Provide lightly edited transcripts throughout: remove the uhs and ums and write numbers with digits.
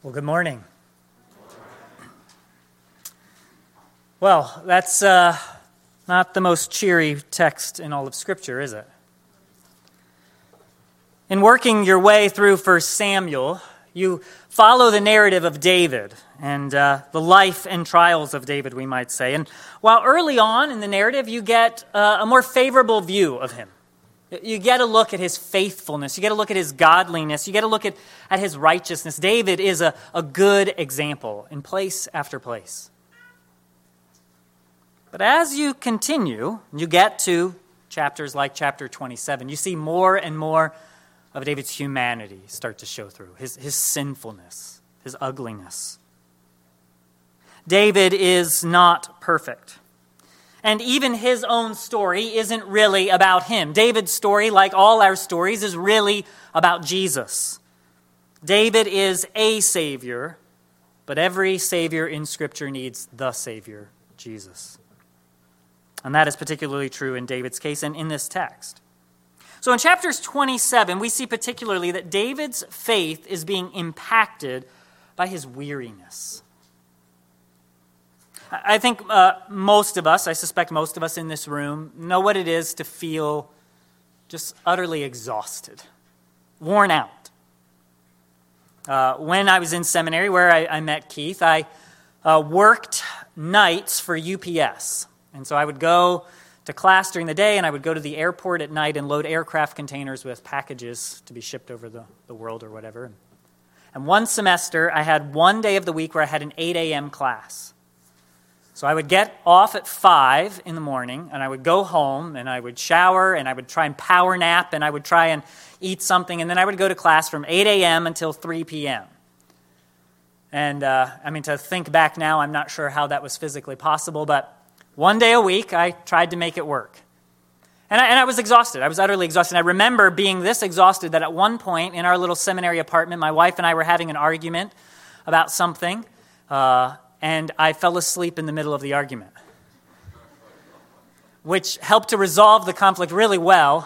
Well, good morning. Well, that's not the most cheery text in all of Scripture, is it? In working your way through 1 Samuel, you follow the narrative of David and the life and trials of David, we might say. And while early on in the narrative, you get a more favorable view of him. You get a look at his faithfulness. You get a look at his godliness. You get a look at his righteousness. David is a good example in place after place. But as you continue, you get to chapters like chapter 27. You see more and more of David's humanity start to show through, his sinfulness, his ugliness. David is not perfect. And even his own story isn't really about him. David's story, like all our stories, is really about Jesus. David is a Savior, but every Savior in Scripture needs the Savior, Jesus. And that is particularly true in David's case and in this text. So in chapters 27, we see particularly that David's faith is being impacted by his weariness. I think most of us, I suspect most of us in this room, know what it is to feel just utterly exhausted, worn out. When I was in seminary, where I met Keith, I worked nights for UPS. And so I would go to class during the day, and I would go to the airport at night and load aircraft containers with packages to be shipped over the world or whatever. And one semester, I had one day of the week where I had an 8 a.m. class. So I would get off at 5 in the morning, and I would go home, and I would shower, and I would try and power nap, and I would try and eat something, and then I would go to class from 8 a.m. until 3 p.m. And, to think back now, I'm not sure how that was physically possible, but one day a week, I tried to make it work. And I was exhausted. I was utterly exhausted. I remember being this exhausted that at one point in our little seminary apartment, my wife and I were having an argument about something, and I fell asleep in the middle of the argument, which helped to resolve the conflict really well.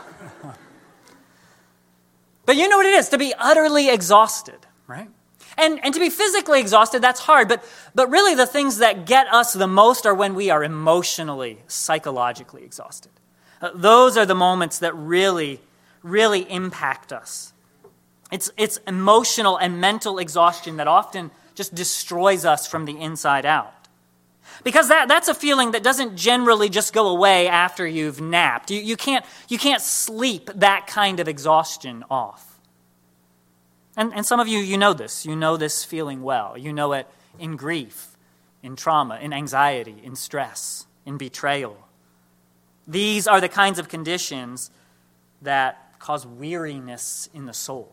But you know what it is, to be utterly exhausted, right? And to be physically exhausted, that's hard. But really the things that get us the most are when we are emotionally, psychologically exhausted. Those are the moments that really, really impact us. It's emotional and mental exhaustion that often just destroys us from the inside out. Because that's a feeling that doesn't generally just go away after you've napped. You can't sleep that kind of exhaustion off. And some of you know this. You know this feeling well. You know it in grief, in trauma, in anxiety, in stress, in betrayal. These are the kinds of conditions that cause weariness in the soul.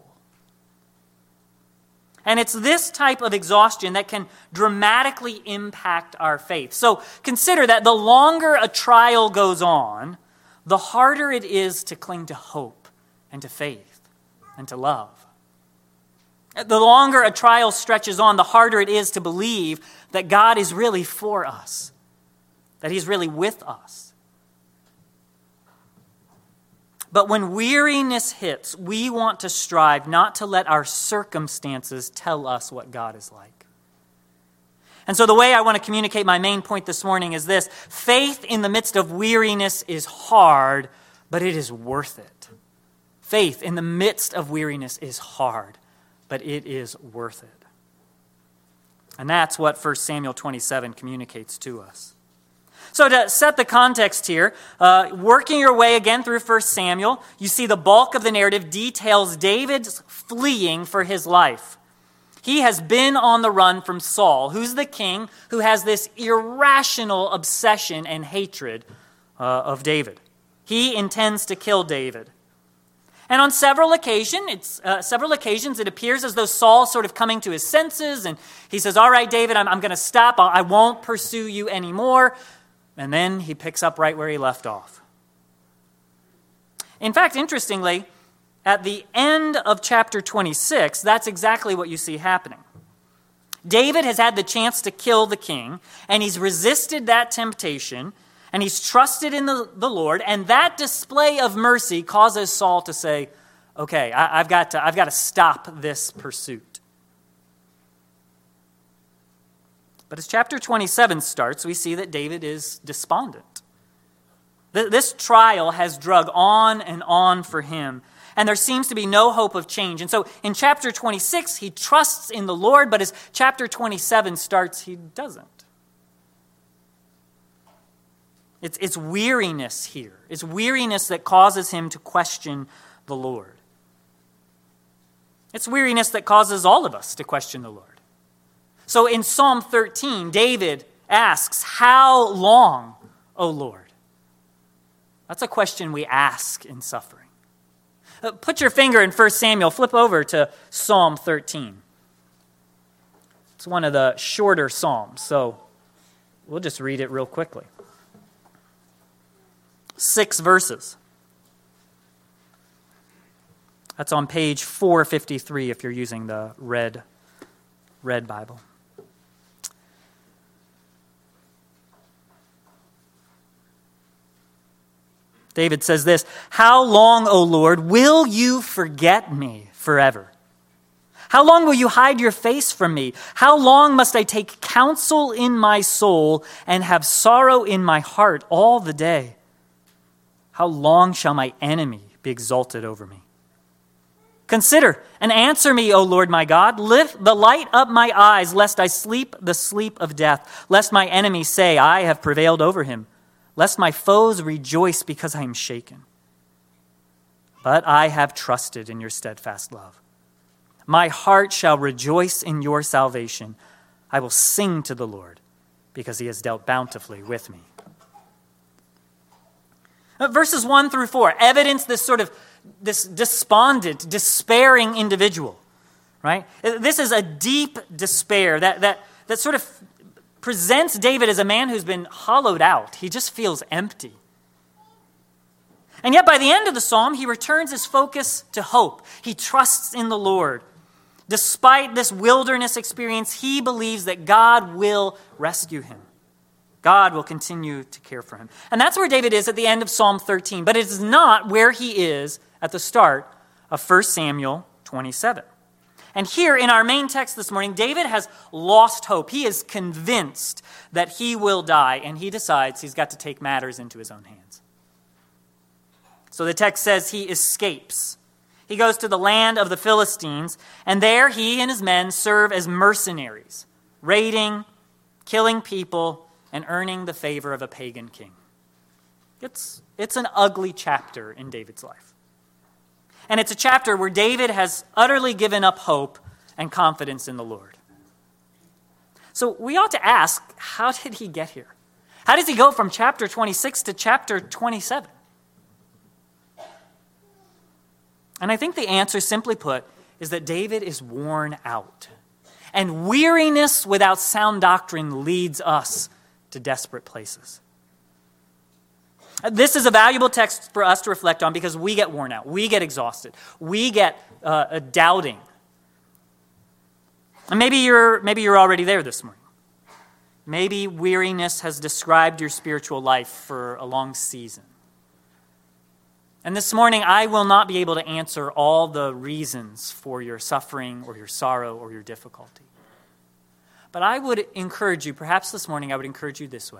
And it's this type of exhaustion that can dramatically impact our faith. So consider that the longer a trial goes on, the harder it is to cling to hope and to faith and to love. The longer a trial stretches on, the harder it is to believe that God is really for us, that He's really with us. But when weariness hits, we want to strive not to let our circumstances tell us what God is like. And so the way I want to communicate my main point this morning is this: faith in the midst of weariness is hard, but it is worth it. Faith in the midst of weariness is hard, but it is worth it. And that's what 1 Samuel 27 communicates to us. So to set the context here, working your way again through 1 Samuel, you see the bulk of the narrative details David's fleeing for his life. He has been on the run from Saul, who's the king who has this irrational obsession and hatred of David. He intends to kill David. And on several occasions, it appears as though Saul's sort of coming to his senses, and he says, "All right, David, I'm going to stop. I won't pursue you anymore." And then he picks up right where he left off. In fact, interestingly, at the end of chapter 26, that's exactly what you see happening. David has had the chance to kill the king, and he's resisted that temptation, and he's trusted in the Lord, and that display of mercy causes Saul to say, okay, I've got to stop this pursuit. But as chapter 27 starts, we see that David is despondent. This trial has drug on and on for him, and there seems to be no hope of change. And so in chapter 26, he trusts in the Lord, but as chapter 27 starts, he doesn't. It's weariness here. It's weariness that causes him to question the Lord. It's weariness that causes all of us to question the Lord. So in Psalm 13, David asks, "How long, O Lord?" That's a question we ask in suffering. Put your finger in 1 Samuel. Flip over to Psalm 13. It's one of the shorter psalms, so we'll just read it real quickly. 6 verses. That's on page 453 if you're using the red Bible. David says this, "How long, O Lord, will you forget me forever? How long will you hide your face from me? How long must I take counsel in my soul and have sorrow in my heart all the day? How long shall my enemy be exalted over me? Consider and answer me, O Lord my God. Lift the light up my eyes, lest I sleep the sleep of death, lest my enemies say, I have prevailed over him, lest my foes rejoice because I am shaken. But I have trusted in your steadfast love. My heart shall rejoice in your salvation. I will sing to the Lord because he has dealt bountifully with me." Verses 1 through 4 evidence this despondent, despairing individual, right? This is a deep despair that sort of presents David as a man who's been hollowed out. He just feels empty. And yet by the end of the psalm, he returns his focus to hope. He trusts in the Lord. Despite this wilderness experience, he believes that God will rescue him. God will continue to care for him. And that's where David is at the end of Psalm 13, but it is not where he is at the start of 1 Samuel 27. And here in our main text this morning, David has lost hope. He is convinced that he will die, and he decides he's got to take matters into his own hands. So the text says he escapes. He goes to the land of the Philistines, and there he and his men serve as mercenaries, raiding, killing people, and earning the favor of a pagan king. It's an ugly chapter in David's life. And it's a chapter where David has utterly given up hope and confidence in the Lord. So we ought to ask, how did he get here? How does he go from chapter 26 to chapter 27? And I think the answer, simply put, is that David is worn out. And weariness without sound doctrine leads us to desperate places. This is a valuable text for us to reflect on because we get worn out. We get exhausted. We get doubting. And maybe you're already there this morning. Maybe weariness has described your spiritual life for a long season. And this morning, I will not be able to answer all the reasons for your suffering or your sorrow or your difficulty. But I would encourage you, perhaps this morning I would encourage you this way.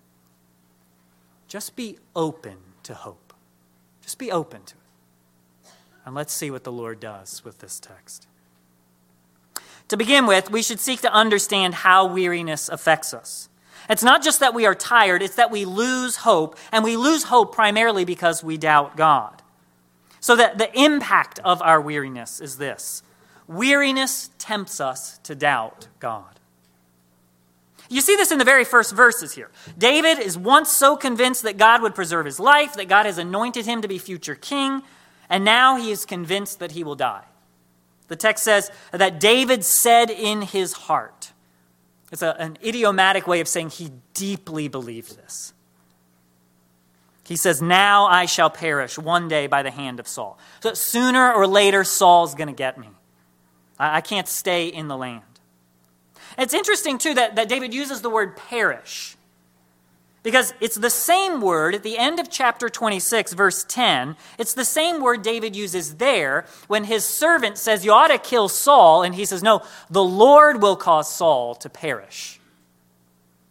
Just be open to hope. Just be open to it. And let's see what the Lord does with this text. To begin with, we should seek to understand how weariness affects us. It's not just that we are tired, it's that we lose hope, and we lose hope primarily because we doubt God. So that the impact of our weariness is this. Weariness tempts us to doubt God. You see this in the very first verses here. David is once so convinced that God would preserve his life, that God has anointed him to be future king, and now he is convinced that he will die. The text says that David said in his heart. It's an idiomatic way of saying he deeply believed this. He says, now I shall perish one day by the hand of Saul. So sooner or later, Saul's going to get me. I can't stay in the land. It's interesting, too, that David uses the word perish. Because it's the same word at the end of chapter 26, verse 10. It's the same word David uses there when his servant says, you ought to kill Saul. And he says, no, the Lord will cause Saul to perish.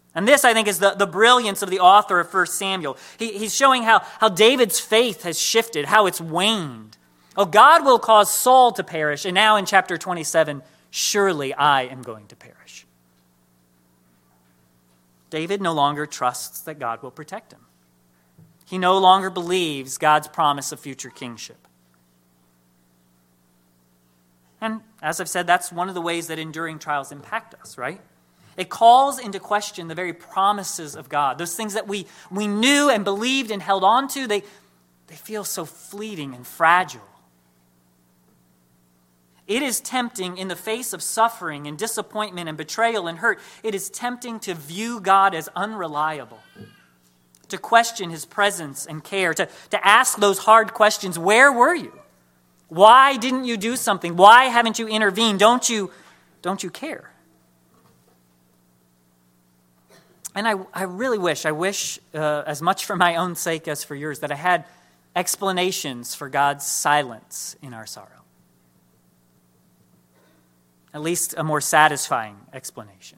And this, I think, is the brilliance of the author of 1 Samuel. He's showing how David's faith has shifted, how it's waned. Oh, God will cause Saul to perish, and now in chapter 27, surely I am going to perish. David no longer trusts that God will protect him. He no longer believes God's promise of future kingship. And as I've said, that's one of the ways that enduring trials impact us, right? It calls into question the very promises of God. Those things that we knew and believed and held on to, they feel so fleeting and fragile. It is tempting in the face of suffering and disappointment and betrayal and hurt, it is tempting to view God as unreliable, to question his presence and care, to ask those hard questions. Where were you? Why didn't you do something? Why haven't you intervened? Don't you care? And I really wish, as much for my own sake as for yours, that I had explanations for God's silence in our sorrow. At least a more satisfying explanation.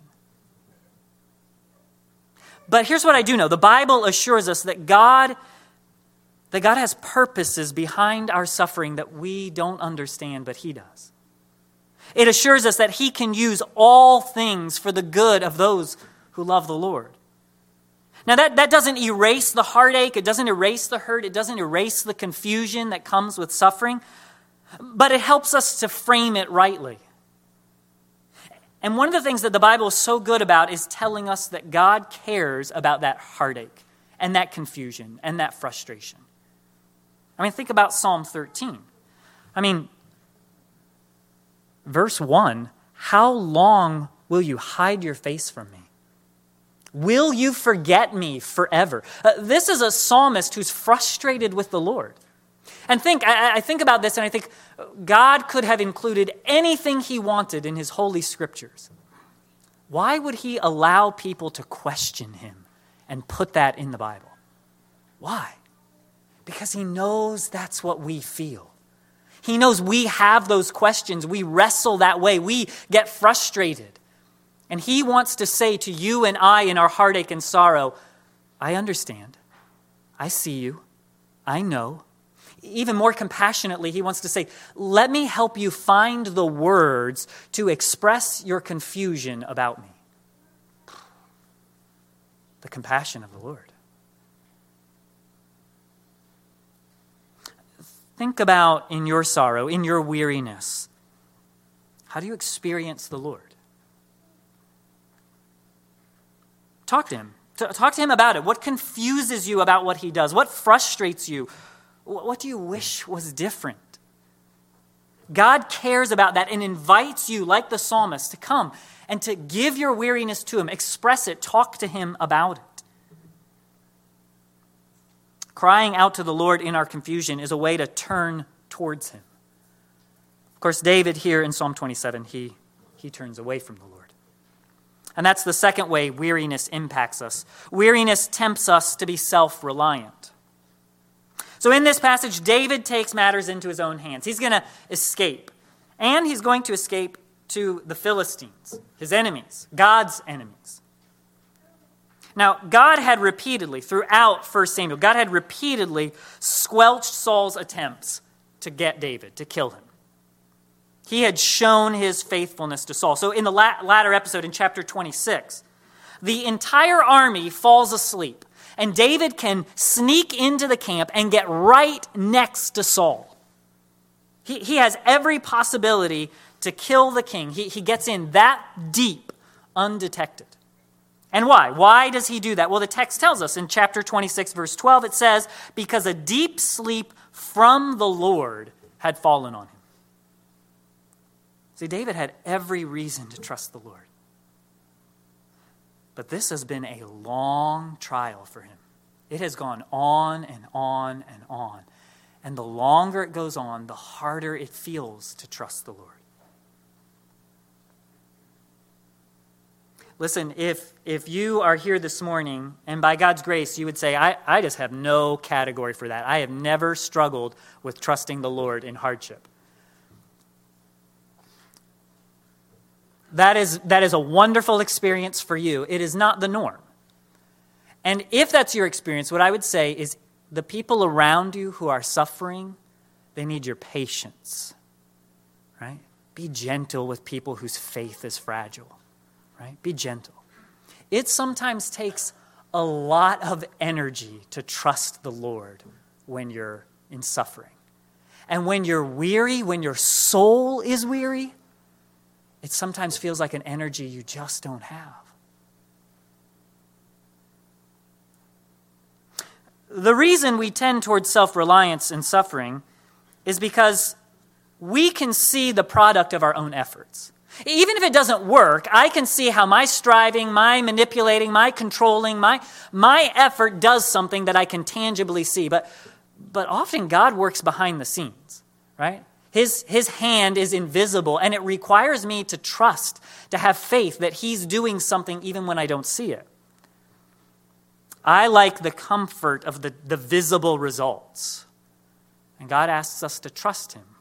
But here's what I do know. The Bible assures us that God has purposes behind our suffering that we don't understand, but he does. It assures us that he can use all things for the good of those who love the Lord. Now that doesn't erase the heartache, it doesn't erase the hurt, it doesn't erase the confusion that comes with suffering, but it helps us to frame it rightly. And one of the things that the Bible is so good about is telling us that God cares about that heartache and that confusion and that frustration. I mean, think about Psalm 13. Verse 1, how long will you hide your face from me? Will you forget me forever? This is a psalmist who's frustrated with the Lord. And I think about this and I think God could have included anything he wanted in his holy scriptures. Why would he allow people to question him and put that in the Bible? Why? Because he knows that's what we feel. He knows we have those questions. We wrestle that way. We get frustrated. And he wants to say to you and I in our heartache and sorrow, I understand. I see you. I know. Even more compassionately, he wants to say, let me help you find the words to express your confusion about me. The compassion of the Lord. Think about in your sorrow, in your weariness, how do you experience the Lord? Talk to him. Talk to him about it. What confuses you about what he does? What frustrates you? What do you wish was different? God cares about that and invites you, like the psalmist, to come and to give your weariness to him. Express it. Talk to him about it. Crying out to the Lord in our confusion is a way to turn towards him. Of course, David here in Psalm 27, he turns away from the Lord. And that's the second way weariness impacts us. Weariness tempts us to be self-reliant. So in this passage, David takes matters into his own hands. He's going to escape. And he's going to escape to the Philistines, his enemies, God's enemies. Now, God had repeatedly, throughout 1 Samuel, God had repeatedly squelched Saul's attempts to get David, to kill him. He had shown his faithfulness to Saul. So in the latter episode in chapter 26, the entire army falls asleep, and David can sneak into the camp and get right next to Saul. He has every possibility to kill the king. He gets in that deep, undetected. And why? Why does he do that? Well, the text tells us in chapter 26, verse 12, it says, because a deep sleep from the Lord had fallen on him. See, David had every reason to trust the Lord. But this has been a long trial for him. It has gone on and on and on. And the longer it goes on, the harder it feels to trust the Lord. Listen, if you are here this morning, and by God's grace, you would say, I just have no category for that. I have never struggled with trusting the Lord in hardship. that is a wonderful experience for you. It is not the norm. And if that's your experience, what I would say is the people around you who are suffering, they need your patience, right? Be gentle with people whose faith is fragile, right? Be gentle. It sometimes takes a lot of energy to trust the Lord when you're in suffering. And when you're weary, when your soul is weary, it sometimes feels like an energy you just don't have. The reason we tend towards self-reliance in suffering is because we can see the product of our own efforts. Even if it doesn't work, I can see how my striving, my manipulating, my controlling, my effort does something that I can tangibly see. But often God works behind the scenes, right? His hand is invisible, and it requires me to trust, to have faith that he's doing something even when I don't see it. I like the comfort of the visible results. And God asks us to trust him.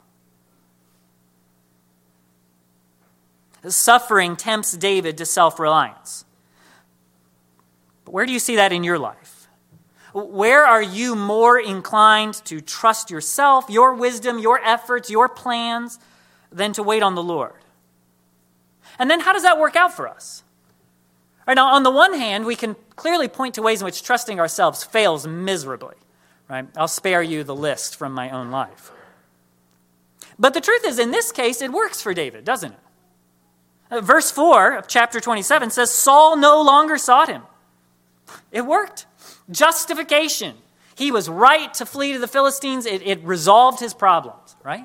Suffering tempts David to self-reliance. But where do you see that in your life? Where are you more inclined to trust yourself, your wisdom, your efforts, your plans, than to wait on the Lord? And then how does that work out for us? Right, now, on the one hand, we can clearly point to ways in which trusting ourselves fails miserably. Right? I'll spare you the list from my own life. But the truth is, in this case, it works for David, doesn't it? Verse 4 of chapter 27 says, Saul no longer sought him. It worked. Justification. He was right to flee to the Philistines. It resolved his problems, right?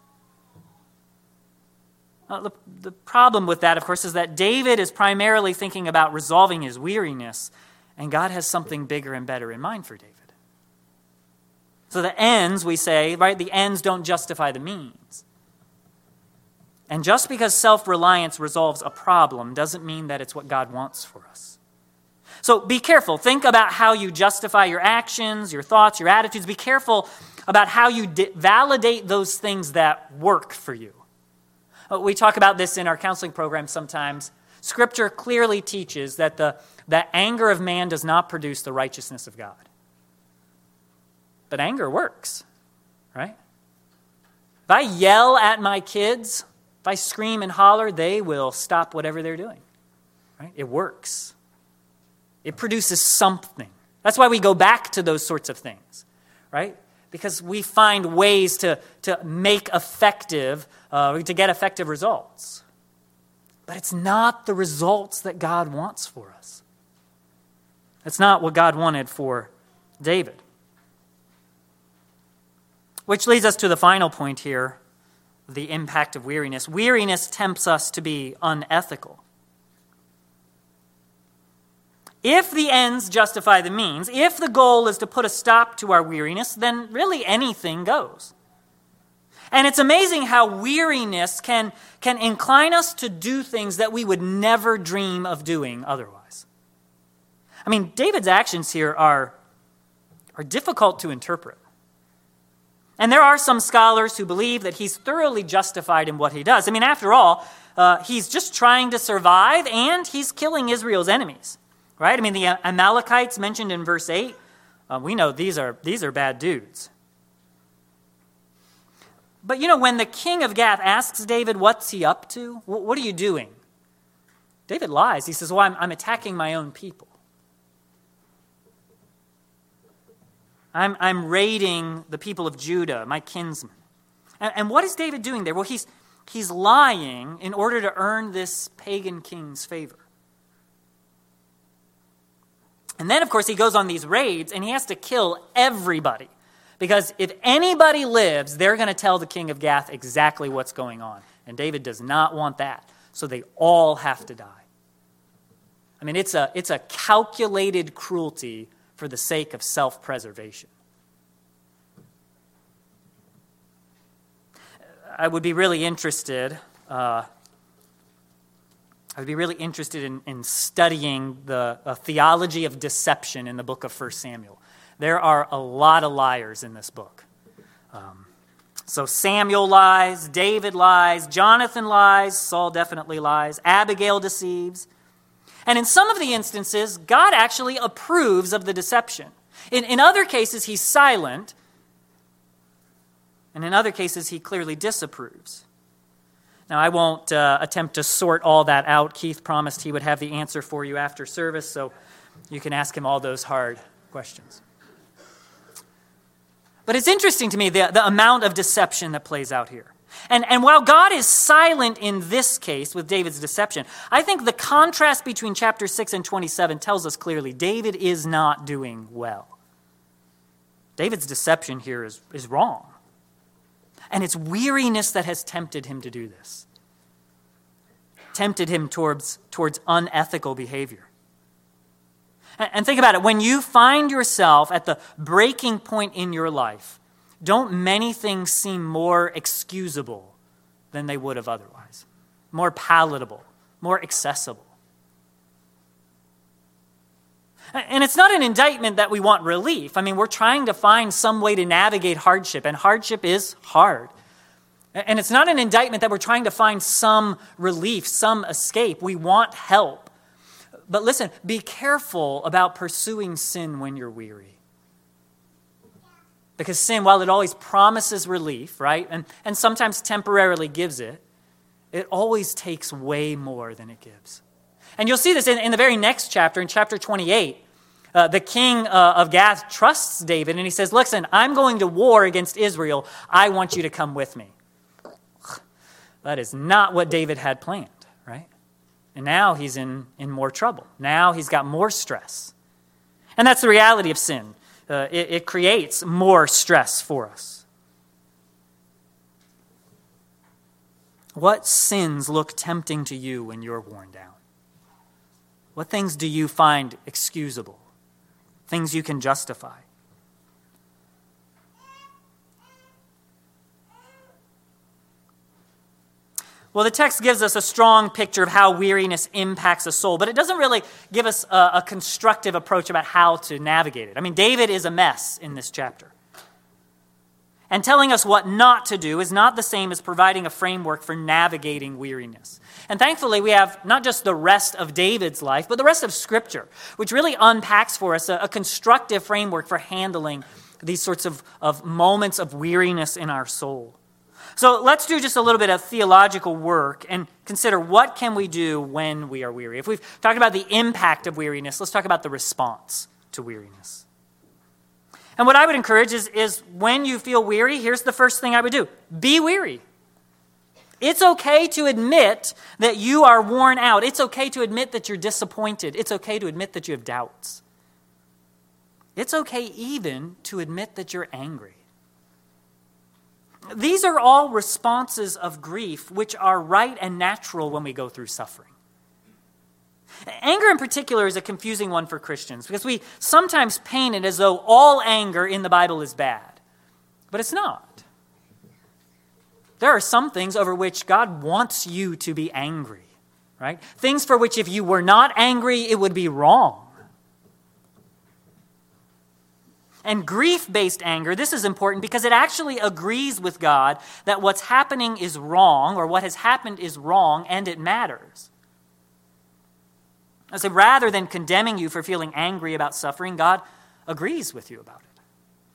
The problem with that, of course, is that David is primarily thinking about resolving his weariness, and God has something bigger and better in mind for David. So the ends, we say, right, the ends don't justify the means. And just because self-reliance resolves a problem doesn't mean that it's what God wants for us. So be careful. Think about how you justify your actions, your thoughts, your attitudes. Be careful about how you validate those things that work for you. We talk about this in our counseling program sometimes. Scripture clearly teaches that the anger of man does not produce the righteousness of God. But anger works, right? If I yell at my kids, if I scream and holler, they will stop whatever they're doing, right? It works. It produces something. That's why we go back to those sorts of things, right? Because we find ways to make effective, to get effective results. But it's not the results that God wants for us. That's not what God wanted for David. Which leads us to the final point here, the impact of weariness. Weariness tempts us to be unethical. If the ends justify the means, if the goal is to put a stop to our weariness, then really anything goes. And it's amazing how weariness can incline us to do things that we would never dream of doing otherwise. I mean, David's actions here are difficult to interpret. And there are some scholars who believe that he's thoroughly justified in what he does. I mean, after all, he's just trying to survive, and he's killing Israel's enemies. Right? I mean, the Amalekites mentioned in verse 8, we know these are bad dudes. But when the king of Gath asks David, what's he up to? What are you doing? David lies. He says, well, I'm attacking my own people. I'm raiding the people of Judah, my kinsmen. And what is David doing there? Well, he's lying in order to earn this pagan king's favor. And then, of course, he goes on these raids, and he has to kill everybody. Because if anybody lives, they're going to tell the king of Gath exactly what's going on. And David does not want that. So they all have to die. I mean, it's a calculated cruelty for the sake of self-preservation. I would be really interested in studying the theology of deception in the book of 1 Samuel. There are a lot of liars in this book. So Samuel lies, David lies, Jonathan lies, Saul definitely lies, Abigail deceives. And in some of the instances, God actually approves of the deception. In other cases, he's silent. And in other cases, he clearly disapproves. Now, I won't attempt to sort all that out. Keith promised he would have the answer for you after service, so you can ask him all those hard questions. But it's interesting to me the amount of deception that plays out here. And while God is silent in this case with David's deception, I think the contrast between chapter 6 and 27 tells us clearly David is not doing well. David's deception here is wrong. And it's weariness that has tempted him to do this. Tempted him towards unethical behavior. And think about it. When you find yourself at the breaking point in your life, don't many things seem more excusable than they would have otherwise? More palatable, more accessible. And it's not an indictment that we want relief. I mean, we're trying to find some way to navigate hardship, and hardship is hard. And it's not an indictment that we're trying to find some relief, some escape. We want help. But listen, be careful about pursuing sin when you're weary. Because sin, while it always promises relief, right, and sometimes temporarily gives it, it always takes way more than it gives. And you'll see this in the very next chapter, in chapter 28. The king of Gath trusts David, and he says, listen, I'm going to war against Israel. I want you to come with me. That is not what David had planned, right? And now he's in more trouble. Now he's got more stress. And that's the reality of sin. It creates more stress for us. What sins look tempting to you when you're worn down? What things do you find excusable? Things you can justify? Well, the text gives us a strong picture of how weariness impacts a soul, but it doesn't really give us a constructive approach about how to navigate it. I mean, David is a mess in this chapter. And telling us what not to do is not the same as providing a framework for navigating weariness. And thankfully, we have not just the rest of David's life, but the rest of Scripture, which really unpacks for us a constructive framework for handling these sorts of moments of weariness in our soul. So let's do just a little bit of theological work and consider what can we do when we are weary. If we've talked about the impact of weariness, let's talk about the response to weariness. And what I would encourage is when you feel weary, here's the first thing I would do. Be weary. It's okay to admit that you are worn out. It's okay to admit that you're disappointed. It's okay to admit that you have doubts. It's okay even to admit that you're angry. These are all responses of grief which are right and natural when we go through suffering. Anger in particular is a confusing one for Christians because we sometimes paint it as though all anger in the Bible is bad. But it's not. There are some things over which God wants you to be angry, right? Things for which if you were not angry, it would be wrong. And grief-based anger, this is important because it actually agrees with God that what's happening is wrong, or what has happened is wrong, and it matters. I say, rather than condemning you for feeling angry about suffering, God agrees with you about it.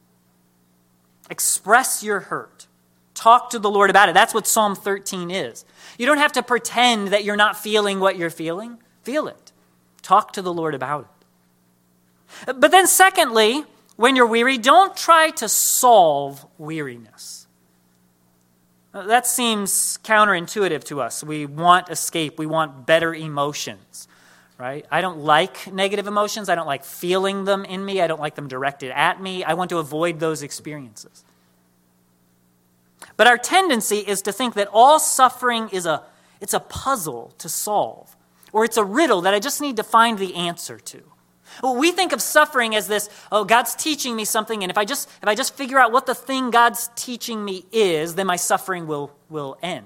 Express your hurt. Talk to the Lord about it. That's what Psalm 13 is. You don't have to pretend that you're not feeling what you're feeling. Feel it. Talk to the Lord about it. But then secondly, when you're weary, don't try to solve weariness. That seems counterintuitive to us. We want escape. We want better emotions, right? I don't like negative emotions. I don't like feeling them in me. I don't like them directed at me. I want to avoid those experiences. But our tendency is to think that all suffering it's a puzzle to solve, or it's a riddle that I just need to find the answer to. Well, we think of suffering as this, God's teaching me something, and if I just figure out what the thing God's teaching me is, then my suffering will end.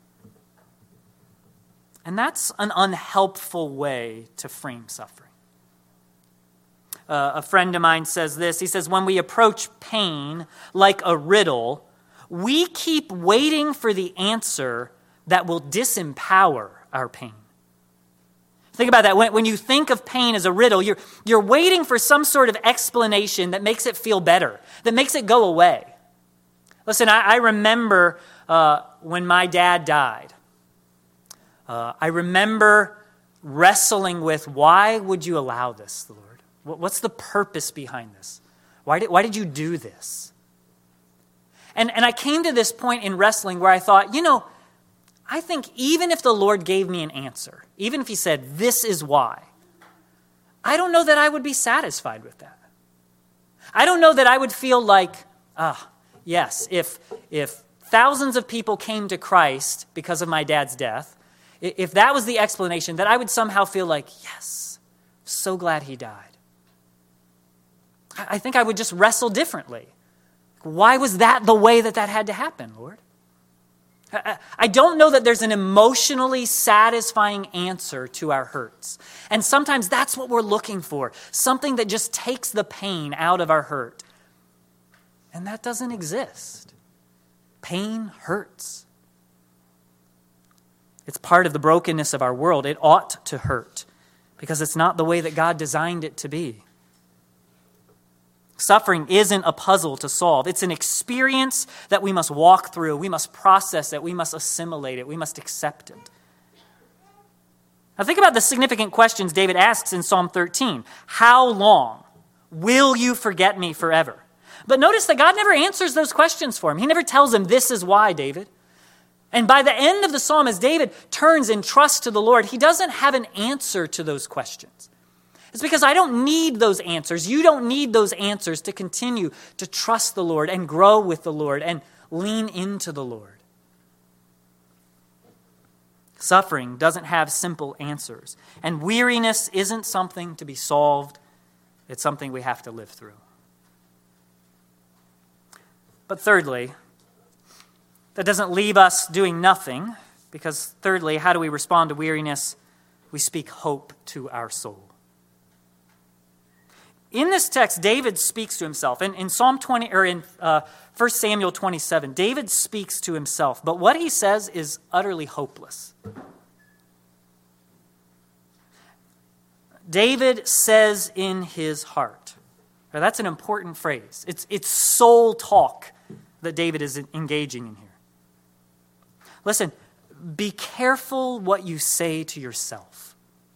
And that's an unhelpful way to frame suffering. A friend of mine says this. He says, when we approach pain like a riddle, we keep waiting for the answer that will disempower our pain. Think about that. When you think of pain as a riddle, you're waiting for some sort of explanation that makes it feel better, that makes it go away. Listen, I remember when my dad died. I remember wrestling with, why would you allow this, Lord? What's the purpose behind this? Why did you do this? And I came to this point in wrestling where I thought, I think even if the Lord gave me an answer, even if he said, this is why, I don't know that I would be satisfied with that. I don't know that I would feel like, yes, if thousands of people came to Christ because of my dad's death, if that was the explanation, that I would somehow feel like, yes, so glad he died. I think I would just wrestle differently. Why was that the way that had to happen, Lord? I don't know that there's an emotionally satisfying answer to our hurts. And sometimes that's what we're looking for, something that just takes the pain out of our hurt. And that doesn't exist. Pain hurts. It's part of the brokenness of our world. It ought to hurt because it's not the way that God designed it to be. Suffering isn't a puzzle to solve. It's an experience that we must walk through. We must process it. We must assimilate it. We must accept it. Now think about the significant questions David asks in Psalm 13. How long will you forget me forever? But notice that God never answers those questions for him. He never tells him, this is why, David. And by the end of the psalm, as David turns in trust to the Lord, he doesn't have an answer to those questions. It's because I don't need those answers. You don't need those answers to continue to trust the Lord and grow with the Lord and lean into the Lord. Suffering doesn't have simple answers. And weariness isn't something to be solved. It's something we have to live through. But thirdly, that doesn't leave us doing nothing, because thirdly, how do we respond to weariness? We speak hope to our soul. In this text, David speaks to himself. In Psalm 20, or in 1 Samuel 27, David speaks to himself, but what he says is utterly hopeless. David says in his heart. Now, that's an important phrase. It's soul talk that David is engaging in here. Listen, be careful what you say to yourself.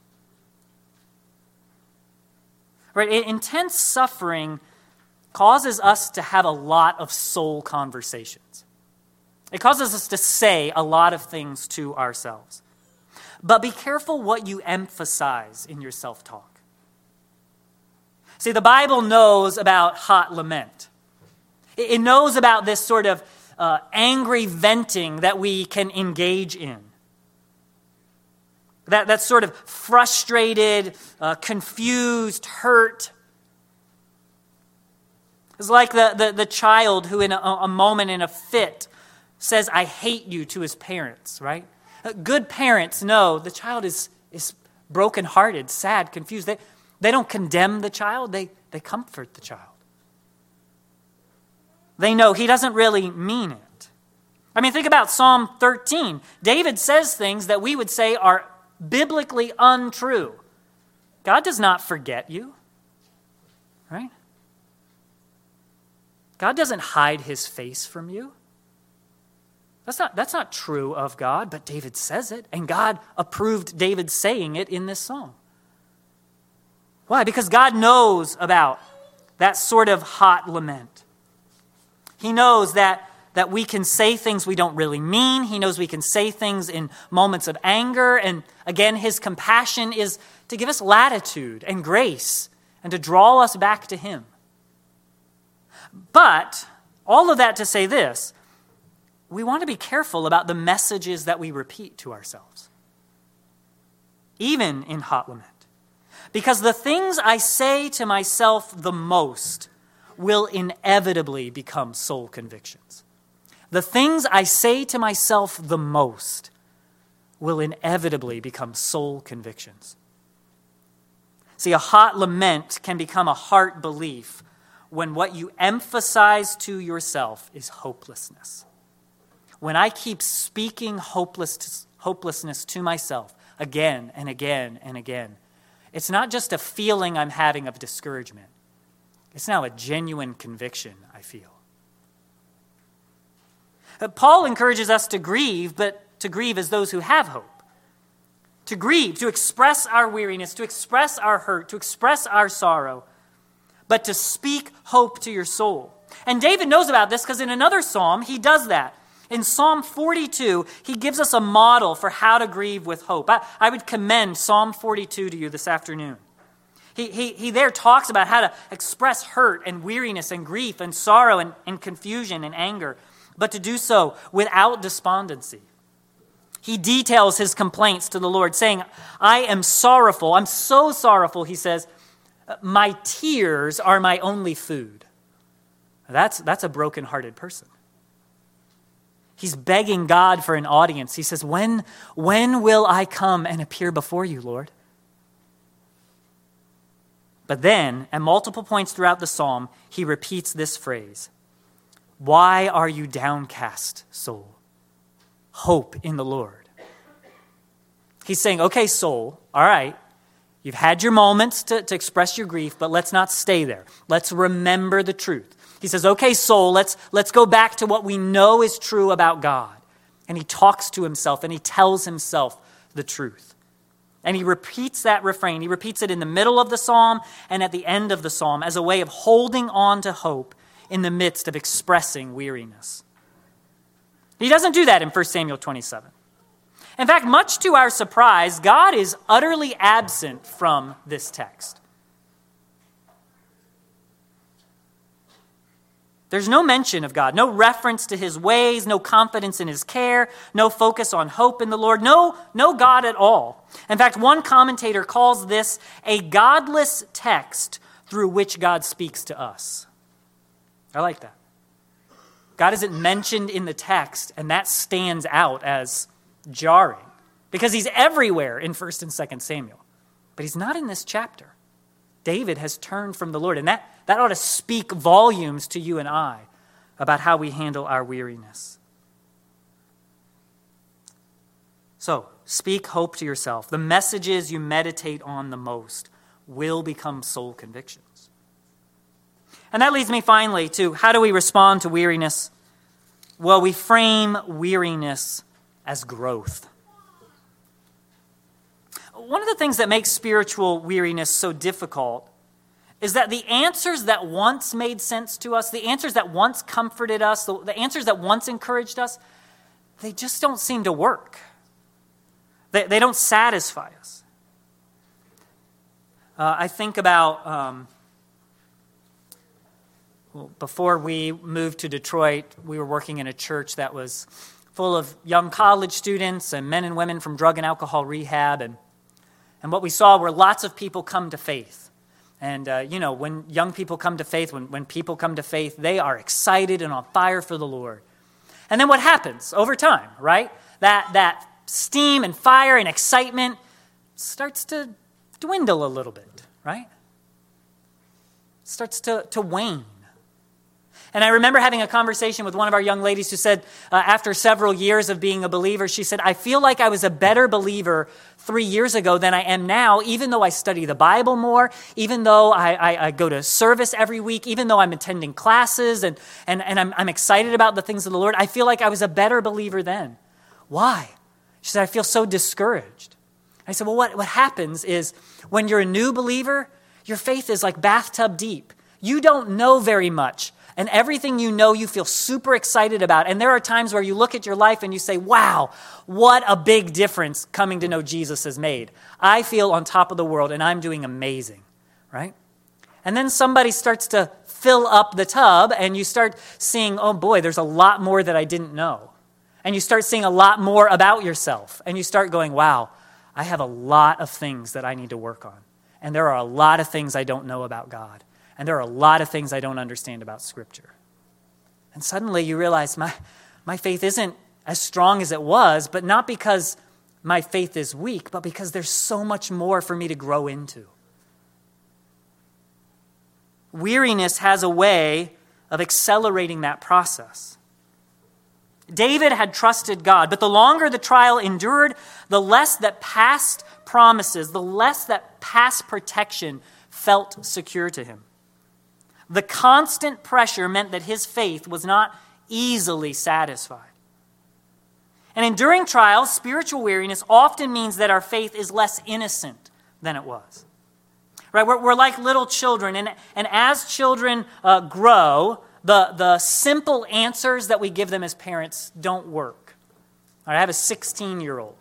Right? Intense suffering causes us to have a lot of soul conversations. It causes us to say a lot of things to ourselves. But be careful what you emphasize in your self-talk. See, the Bible knows about hot lament. It knows about this sort of angry venting that we can engage in. That sort of frustrated, confused, hurt. It's like the child who in a moment in a fit says, I hate you to his parents, right? Good parents know the child is brokenhearted, sad, confused. They don't condemn the child, they comfort the child. They know he doesn't really mean it. I mean, think about Psalm 13. David says things that we would say are biblically untrue. God does not forget you, right? God doesn't hide his face from you. That's not true of God, but David says it, and God approved David saying it in this song. Why? Because God knows about that sort of hot lament. He knows that we can say things we don't really mean. He knows we can say things in moments of anger. And again, his compassion is to give us latitude and grace and to draw us back to him. But all of that to say this, we want to be careful about the messages that we repeat to ourselves, even in hot lament. Because the things I say to myself the most will inevitably become soul convictions. The things I say to myself the most will inevitably become soul convictions. See, a hot lament can become a heart belief when what you emphasize to yourself is hopelessness. When I keep speaking hopelessness to myself again and again and again, it's not just a feeling I'm having of discouragement. It's now a genuine conviction I feel. Paul encourages us to grieve, but to grieve as those who have hope. To grieve, to express our weariness, to express our hurt, to express our sorrow, but to speak hope to your soul. And David knows about this because in another psalm, he does that. In Psalm 42, he gives us a model for how to grieve with hope. I would commend Psalm 42 to you this afternoon. He there talks about how to express hurt and weariness and grief and sorrow and confusion and anger, but to do so without despondency. He details his complaints to the Lord, saying, I am sorrowful. I'm so sorrowful, he says, my tears are my only food. That's a broken-hearted person. He's begging God for an audience. He says, when will I come and appear before you, Lord? But then, at multiple points throughout the psalm, he repeats this phrase, why are you downcast, soul? Hope in the Lord. He's saying, okay, soul, all right, you've had your moments to express your grief, but let's not stay there. Let's remember the truth. He says, okay, soul, let's go back to what we know is true about God. And he talks to himself and he tells himself the truth. And he repeats that refrain. He repeats it in the middle of the psalm and at the end of the psalm as a way of holding on to hope in the midst of expressing weariness. He doesn't do that in 1 Samuel 27. In fact, much to our surprise, God is utterly absent from this text. There's no mention of God, no reference to his ways, no confidence in his care, no focus on hope in the Lord, no God at all. In fact, one commentator calls this a godless text through which God speaks to us. I like that. God isn't mentioned in the text, and that stands out as jarring because he's everywhere in 1 and 2 Samuel. But he's not in this chapter. David has turned from the Lord, and that ought to speak volumes to you and I about how we handle our weariness. So, speak hope to yourself. The messages you meditate on the most will become soul convictions. And that leads me finally to how do we respond to weariness? Well, we frame weariness as growth. One of the things that makes spiritual weariness so difficult is that the answers that once made sense to us, the answers that once comforted us, the answers that once encouraged us, they just don't seem to work. They don't satisfy us. I think about before we moved to Detroit, we were working in a church that was full of young college students and men and women from drug and alcohol rehab. And what we saw were lots of people come to faith. And, when young people come to faith, when people come to faith, they are excited and on fire for the Lord. And then what happens over time, right? That steam and fire and excitement starts to dwindle a little bit, right? Starts to wane. And I remember having a conversation with one of our young ladies who said, after several years of being a believer, she said, I feel like I was a better believer 3 years ago than I am now, even though I study the Bible more, even though I go to service every week, even though I'm attending classes and I'm excited about the things of the Lord. I feel like I was a better believer then. Why? She said, I feel so discouraged. I said, well, what happens is when you're a new believer, your faith is like bathtub deep. You don't know very much. And everything you know, you feel super excited about. And there are times where you look at your life and you say, wow, what a big difference coming to know Jesus has made. I feel on top of the world and I'm doing amazing, right? And then somebody starts to fill up the tub and you start seeing, oh boy, there's a lot more that I didn't know. And you start seeing a lot more about yourself. And you start going, wow, I have a lot of things that I need to work on. And there are a lot of things I don't know about God. And there are a lot of things I don't understand about Scripture. And suddenly you realize my faith isn't as strong as it was, but not because my faith is weak, but because there's so much more for me to grow into. weariness has a way of accelerating that process. David had trusted God, but the longer the trial endured, the less that past promises, the less that past protection felt secure to him. The constant pressure meant that his faith was not easily satisfied. And enduring trials, spiritual weariness often means that our faith is less innocent than it was. Right? We're like little children, and as children grow, the simple answers that we give them as parents don't work. All right, I have a 16-year-old.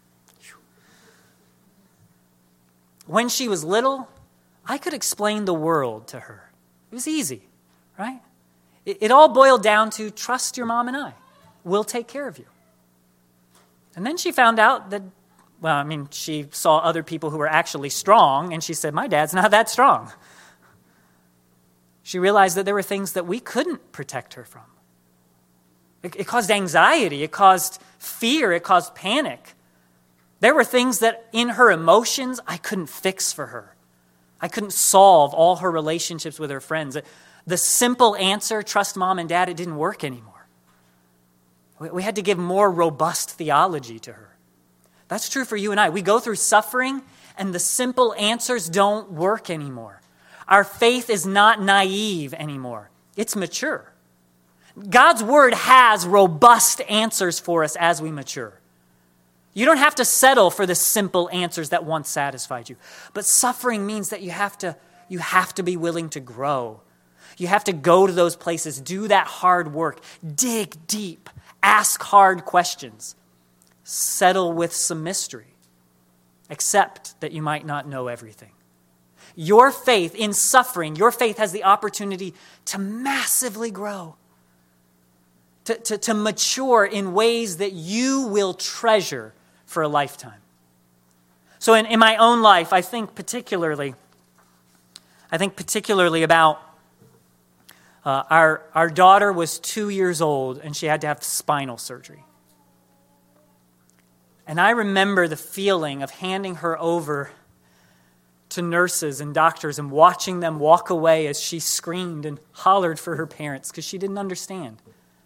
When she was little, I could explain the world to her. It was easy, right? It all boiled down to trust your mom and I. We'll take care of you. And then she found out that, she saw other people who were actually strong, and she said, my dad's not that strong. She realized that there were things that we couldn't protect her from. It caused anxiety, it caused fear, it caused panic. There were things that in her emotions I couldn't fix for her. I couldn't solve all her relationships with her friends. The simple answer, trust mom and dad, it didn't work anymore. We had to give more robust theology to her. That's true for you and I. We go through suffering, and the simple answers don't work anymore. Our faith is not naive anymore. It's mature. God's word has robust answers for us as we mature. You don't have to settle for the simple answers that once satisfied you. But suffering means that you have to be willing to grow. You have to go to those places, do that hard work, dig deep, ask hard questions, settle with some mystery, accept that you might not know everything. Your faith in suffering, your faith has the opportunity to massively grow, to mature in ways that you will treasure for a lifetime. So in my own life, I think particularly about our daughter was 2 years old and she had to have spinal surgery. And I remember the feeling of handing her over to nurses and doctors and watching them walk away as she screamed and hollered for her parents because she didn't understand.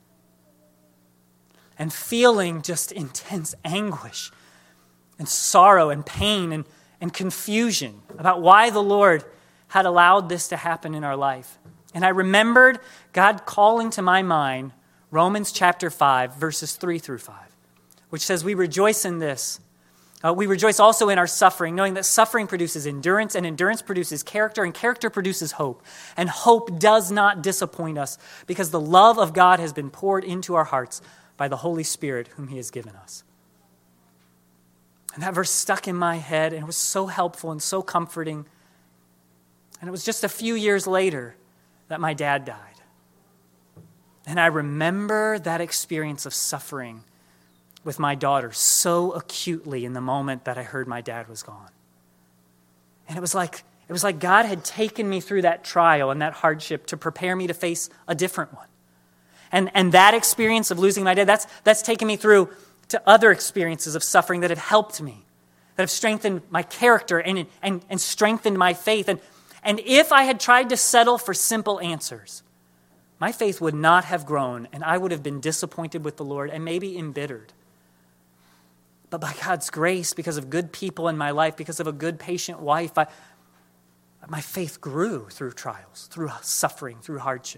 And feeling just intense anguish and sorrow and pain and confusion about why the Lord had allowed this to happen in our life. And I remembered God calling to my mind Romans chapter 5, verses 3 through 5, which says, we rejoice in this. We rejoice also in our suffering, knowing that suffering produces endurance, and endurance produces character, and character produces hope. And hope does not disappoint us, because the love of God has been poured into our hearts by the Holy Spirit whom he has given us. And that verse stuck in my head, and it was so helpful and so comforting. And it was just a few years later that my dad died. And I remember that experience of suffering with my daughter so acutely in the moment that I heard my dad was gone. And it was like God had taken me through that trial and that hardship to prepare me to face a different one. And that experience of losing my dad, that's taken me through to other experiences of suffering that have helped me, that have strengthened my character and strengthened my faith. And if I had tried to settle for simple answers, my faith would not have grown, and I would have been disappointed with the Lord and maybe embittered. But by God's grace, because of good people in my life, because of a good, patient wife, my faith grew through trials, through suffering, through hardship.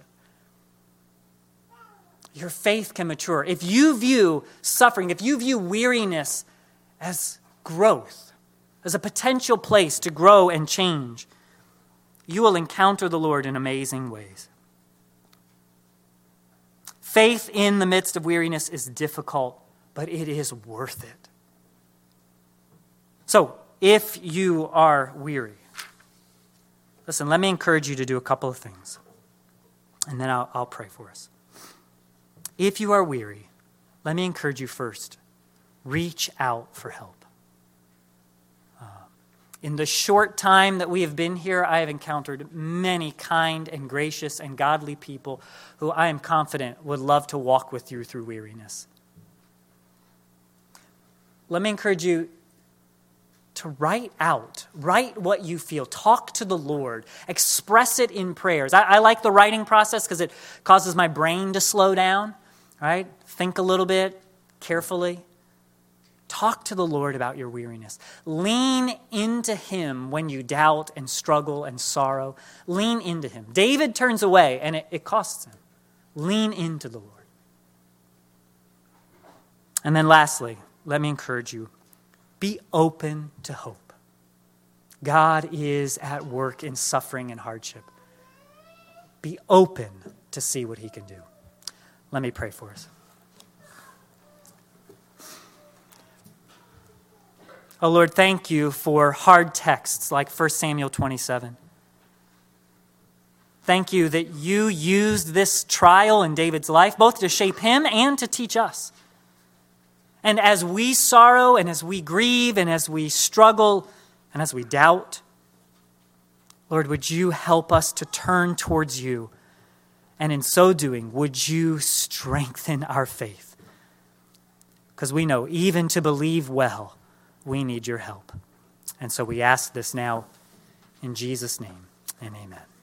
Your faith can mature. If you view suffering, if you view weariness as growth, as a potential place to grow and change, you will encounter the Lord in amazing ways. Faith in the midst of weariness is difficult, but it is worth it. So, if you are weary, listen, let me encourage you to do a couple of things, and then I'll pray for us. If you are weary, let me encourage you first, reach out for help. In the short time that we have been here, I have encountered many kind and gracious and godly people who I am confident would love to walk with you through weariness. Let me encourage you to write what you feel. Talk to the Lord. Express it in prayers. I like the writing process because it causes my brain to slow down, right? Think a little bit carefully. Talk to the Lord about your weariness. Lean into him when you doubt and struggle and sorrow. Lean into him. David turns away, and it costs him. Lean into the Lord. And then lastly, let me encourage you, be open to hope. God is at work in suffering and hardship. Be open to see what he can do. Let me pray for us. Oh Lord, thank you for hard texts like 1 Samuel 27. Thank you that you used this trial in David's life both to shape him and to teach us. And as we sorrow and as we grieve and as we struggle and as we doubt, Lord, would you help us to turn towards you? And in so doing, would you strengthen our faith? Because we know even to believe well, we need your help. And so we ask this now in Jesus' name, and amen.